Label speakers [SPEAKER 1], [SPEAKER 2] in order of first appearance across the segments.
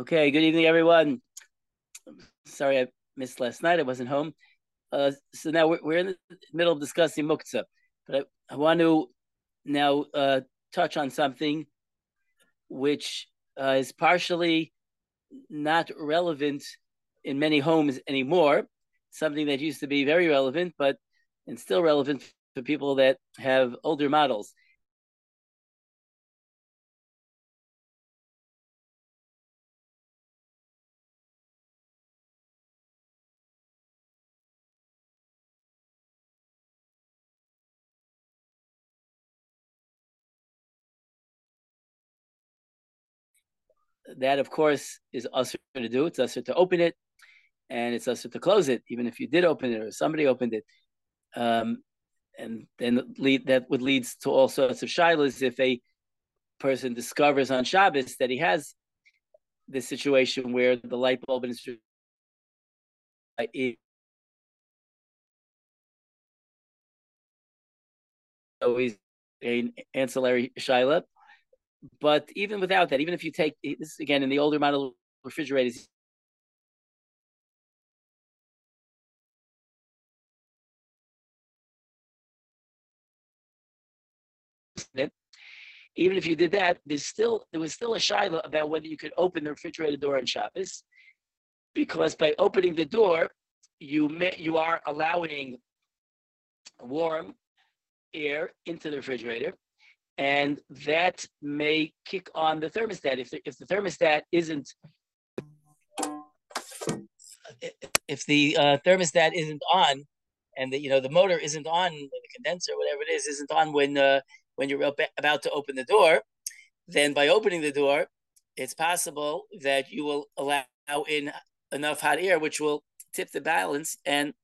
[SPEAKER 1] Okay, good evening, everyone. Sorry I missed last night. I wasn't home. So now we're in the middle of discussing muktzah, but I want to now touch on something which is partially not relevant in many homes anymore. Something that used to be very relevant, but and still relevant for people that have older models. That, of course, is usher to do. It's usher to open it, and it's usher to close it, even if you did open it or somebody opened it. Um, and then that would lead to all sorts of shilas if a person discovers on Shabbos that he has this situation where the light bulb is always an ancillary shilah. But even without that, even if you take this again in the older model refrigerators, even if you did that, there was still a shiloh about whether you could open the refrigerator door on Shabbos, because by opening the door, you are allowing warm air into the refrigerator, and that may kick on the thermostat. If the thermostat isn't if the thermostat isn't on, and the motor isn't on, the condenser, whatever it is, isn't on when you're about to open the door, then by opening the door, it's possible that you will allow in enough hot air, which will tip the balance and,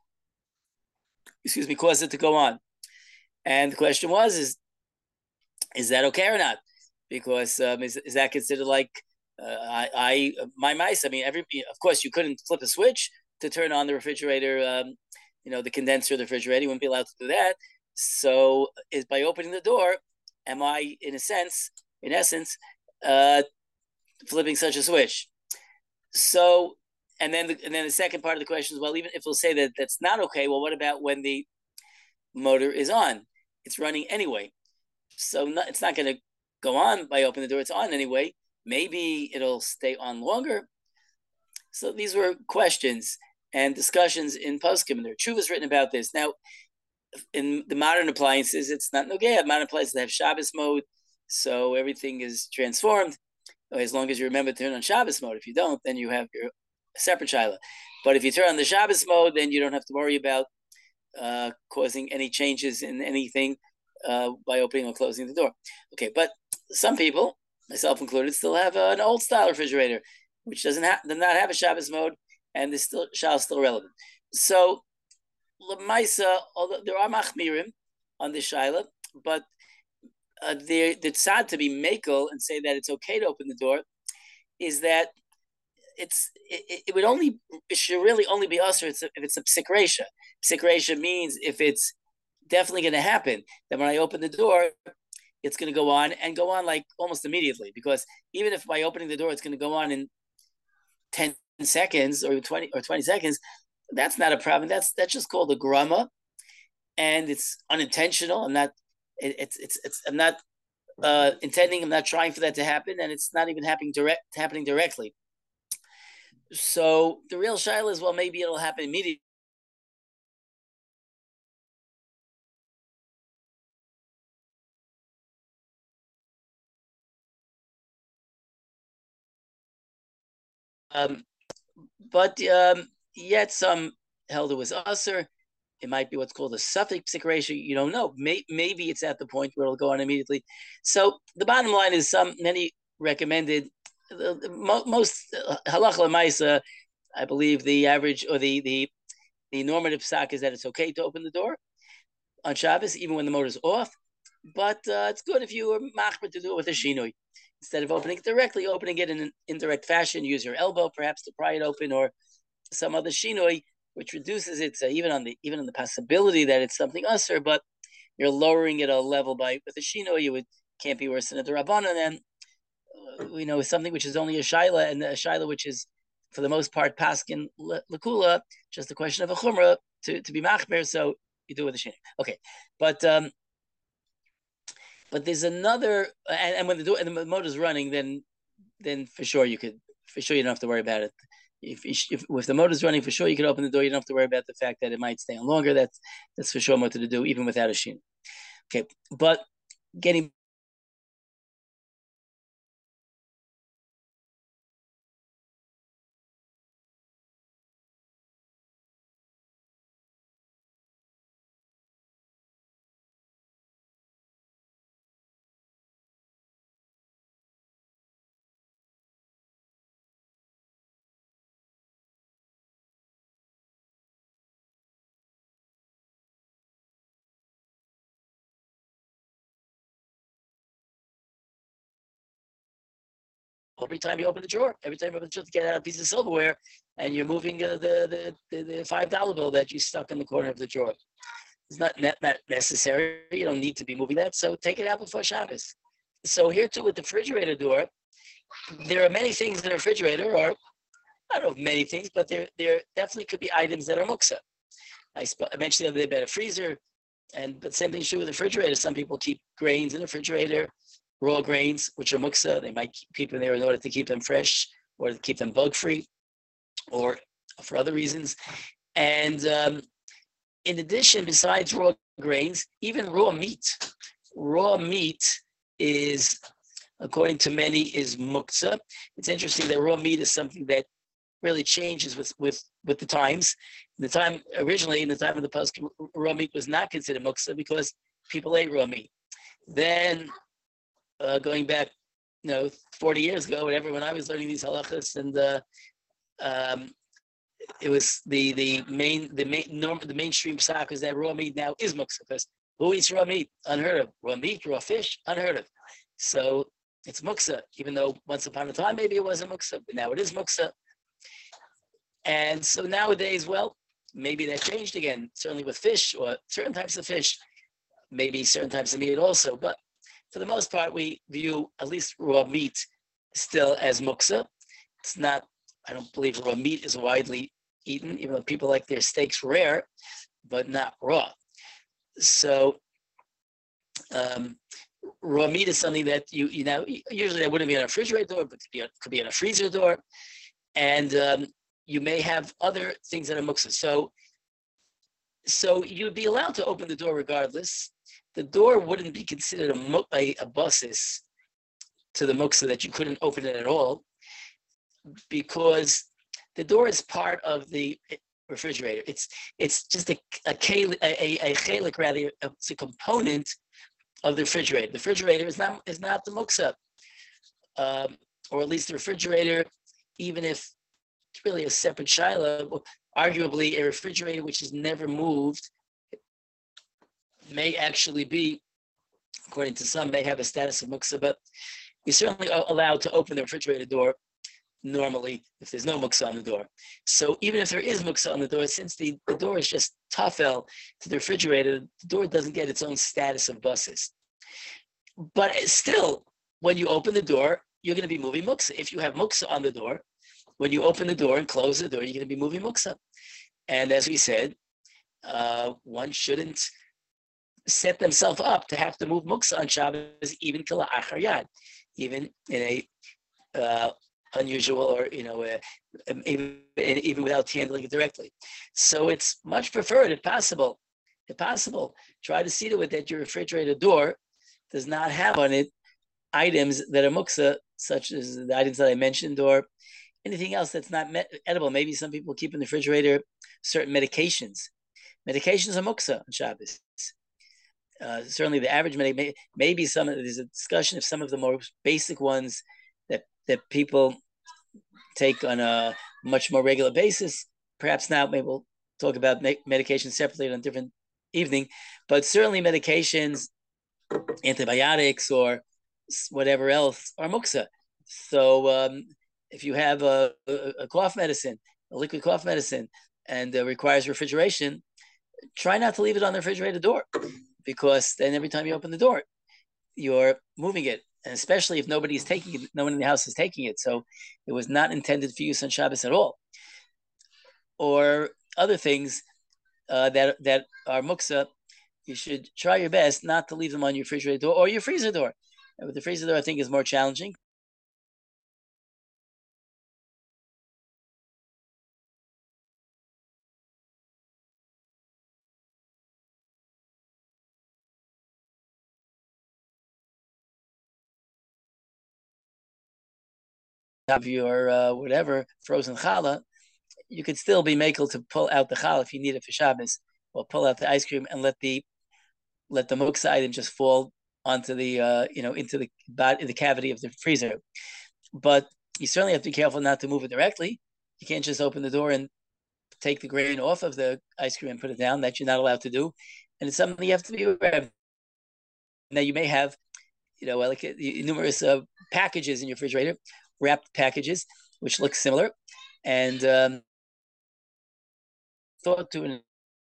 [SPEAKER 1] cause it to go on. And the question is that okay or not? Because is that considered like my mice? I mean, of course, you couldn't flip a switch to turn on the refrigerator. The condenser of the refrigerator, you wouldn't be allowed to do that. So, is by opening the door, am I, in essence, flipping such a switch? So, and then the second part of the question is, well, even if we'll say that that's not okay, well, what about when the motor is on? It's running anyway. So it's not going to go on by opening the door. It's on anyway. Maybe it'll stay on longer. So these were questions and discussions in Poskim. There are chuvas written about this. Now, in the modern appliances, it's not okay. Modern appliances have Shabbos mode, so everything is transformed. As long as you remember to turn on Shabbos mode. If you don't, then you have your separate shilah. But if you turn on the Shabbos mode, then you don't have to worry about causing any changes in anything by opening or closing the door. Okay, but some people, myself included, still have an old style refrigerator, which does not have a Shabbos mode, and the shilah is still relevant. So, Lamaisa, although there are machmirim on the shilah, but the tzad to be makel and say that it's okay to open the door is that it should really only be usher if it's a psik reisha. Psik reisha means if it's definitely going to happen, that when I open the door, it's going to go on like almost immediately. Because even if by opening the door, it's going to go on in 10 seconds or 20 seconds, that's not a problem. That's just called a grama, and it's unintentional. I'm not intending. I'm not trying for that to happen, and it's not even happening directly. So the real shaila is, well, maybe it'll happen immediately. But yet some held it was usher. It might be what's called a suffix psik reisha. You don't know. Maybe it's at the point where it'll go on immediately. So the bottom line is, many recommended most halacha l'maisa. I believe the average or the normative psak is that it's okay to open the door on Shabbos, even when the motor's off. But it's good if you are machmer to do it with a shinoi. Instead of opening it directly, opening it in an indirect fashion, use your elbow perhaps to pry it open, or some other shinoi, which reduces it even on the possibility that it's something usher, but you're lowering it a level by with a shino. Can't be worse than a derabbanan. And something which is only a shaila, and a shaila which is for the most part paskin lakula, just a question of a chumrah to be machmer. So you do it with the sheni. Okay, but there's another, and when the motor is running, then for sure you don't have to worry about it. If the motor is running, for sure you can open the door. You don't have to worry about the fact that it might stay on longer. That's for sure what to do, even without a sheen. Okay, but getting every time you open the drawer, to get out a piece of silverware, and you're moving the $5 bill that you stuck in the corner of the drawer. It's not necessary. You don't need to be moving that. So take it out before Shabbos. So here too with the refrigerator door, there are many things in the refrigerator, or I don't know many things, but there definitely could be items that are muksa. I mentioned the other day about a freezer, but same thing is true with the refrigerator. Some people keep grains in the refrigerator, raw grains, which are muksa. They might keep them there in order to keep them fresh or to keep them bug-free or for other reasons. And in addition, besides raw grains, even raw meat is, according to many, is muksa. It's interesting that raw meat is something that really changes with the times. Originally, in the time of the poskim, raw meat was not considered muksa because people ate raw meat. Then, going back, 40 years ago, whatever, when I was learning these halachas, and it was the mainstream psak is that raw meat now is muksa, because who eats raw meat? Unheard of. Raw meat, raw fish, unheard of. So it's muksa, even though once upon a time maybe it wasn't muksa, but now it is muksa. And so nowadays, well, maybe that changed again, certainly with fish or certain types of fish, maybe certain types of meat also. But for the most part, we view at least raw meat still as muksa. It's not, I don't believe raw meat is widely eaten, even though people like their steaks rare, but not raw. So raw meat is something that usually that wouldn't be on a refrigerator door, but could be on a freezer door. And you may have other things that are muksa. So you'd be allowed to open the door regardless. The door wouldn't be considered a basis to the muksa that you couldn't open it at all, because the door is part of the refrigerator. It's just a chelik, rather. It's a component of the refrigerator. The refrigerator is not the muksa, or at least the refrigerator, even if it's really a separate shaila, arguably a refrigerator which is never moved may actually be, according to some, may have a status of muksa, but you're certainly allowed to open the refrigerator door normally if there's no muksa on the door. So even if there is muksa on the door, since the door is just tafel to the refrigerator, the door doesn't get its own status of buses. But still, when you open the door, you're going to be moving muksa. If you have muksa on the door, when you open the door and close the door, you're going to be moving muksa. And as we said, one shouldn't set themselves up to have to move muksa on Shabbos, even kala achar yad, even in a unusual or even without handling it directly. So it's much preferred, if possible, try to see to it that your refrigerator door does not have on it items that are muksa, such as the items that I mentioned, or anything else that's not edible. Maybe some people keep in the refrigerator certain medications. Medications are muksa on Shabbos. Certainly the average maybe there's a discussion of some of the more basic ones that people take on a much more regular basis. Perhaps now maybe we'll talk about medications separately on a different evening, but certainly medications, antibiotics or whatever else are muksa. So if you have a cough medicine, a liquid cough medicine, and requires refrigeration, try not to leave it on the refrigerator door, because then every time you open the door, you're moving it. and especially if nobody's taking it, no one in the house is taking it. So it was not intended for use on Shabbos at all. Or other things that are muksa, you should try your best not to leave them on your refrigerator door or your freezer door. And with the freezer door, I think is more challenging. Have your whatever frozen challah, you could still be makel to pull out the challah if you need it for Shabbos, or pull out the ice cream and let the muksa item just fall onto the into the cavity of the freezer. But you certainly have to be careful not to move it directly. You can't just open the door and take the grain off of the ice cream and put it down. That you're not allowed to do, and it's something you have to be aware of. Now you may have, like numerous packages in your refrigerator, wrapped packages, which look similar, and thought to an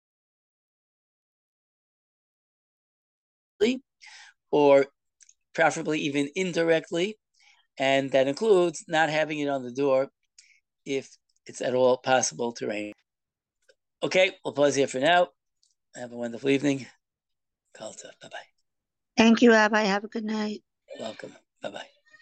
[SPEAKER 1] or preferably even indirectly, and that includes not having it on the door if it's at all possible to rain. Okay, we'll pause here for now. Have a wonderful evening. Bye-bye.
[SPEAKER 2] Thank you, Rabbi. Have a good night.
[SPEAKER 1] You're welcome. Bye-bye.